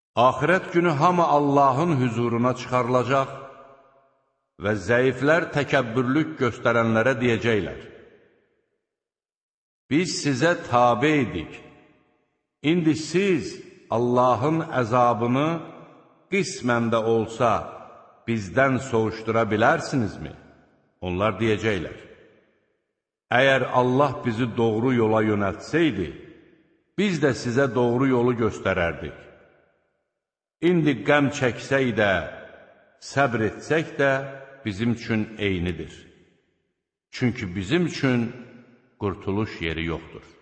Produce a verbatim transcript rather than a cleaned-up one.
Axirət günü hamı Allahın hüzuruna çıxarılacaq və zəiflər təkəbbürlük göstərənlərə deyəcəklər: Biz sizə tabe idik, indi siz Allahın əzabını qismən də olsa bizdən soğuşdura bilərsinizmi? Onlar deyəcəklər: Əgər Allah bizi doğru yola yönəltsəydi, biz də sizə doğru yolu göstərərdik. İndi qəm çəksək də, səbr etsək də bizim üçün eynidir. Çünki bizim üçün qurtuluş yeri yoxdur.